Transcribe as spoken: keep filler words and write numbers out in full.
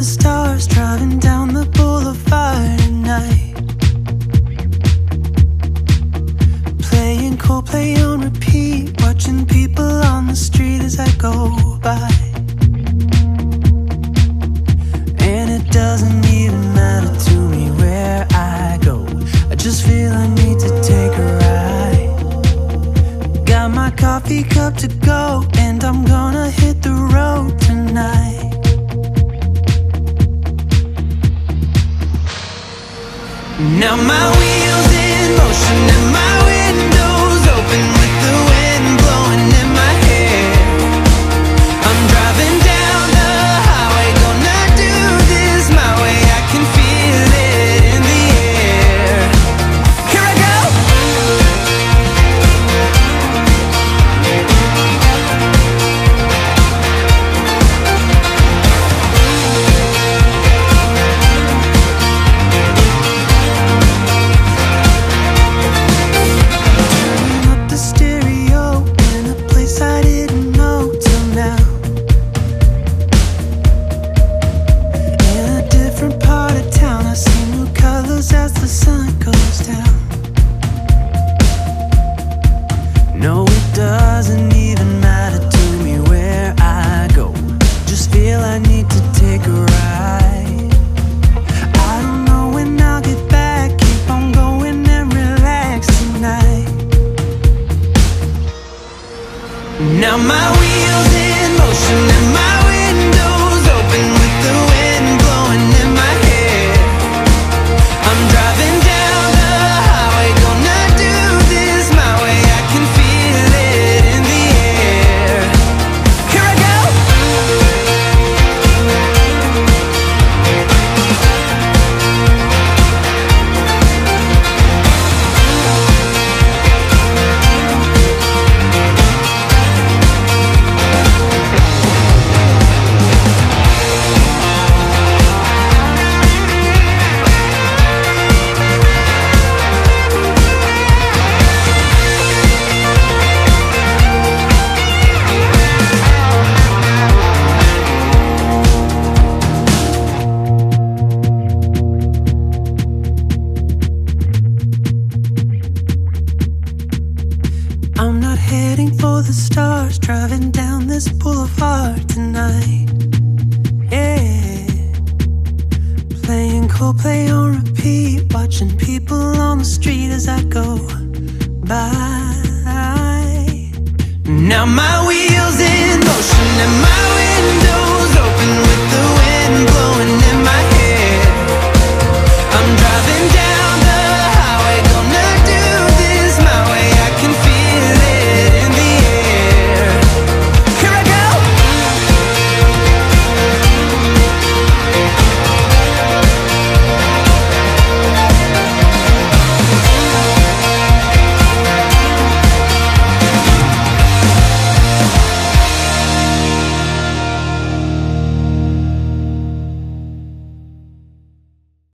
the stars, driving down the boulevard at night, playing Coldplay on repeat, watching people on the street as I go by. And it doesn't even matter to me where I go, I just feel I need to take a ride. Got my coffee cup to go, and I'm gonna hit the road tonight. Now my wheels in motion and my windows open with the wind blowing in my hair. I'm driving down the highway, gonna do this my way. I can feel it in the air. Here I go! As the sun goes down, no, it doesn't even matter to me where I go, just feel I need to take a ride. I don't know when I'll get back, keep on going and relax tonight. Now my wheels in motion and my windows open with the wind blowing in my hair. I'm driving down the highway, gonna do this my way. I can feel it in the air. Here I go! I'm not heading for the stars, driving down this boulevard tonight. Yeah, playing Coldplay on repeat, watching people on the street as I go by. Now my wheels in motion and my window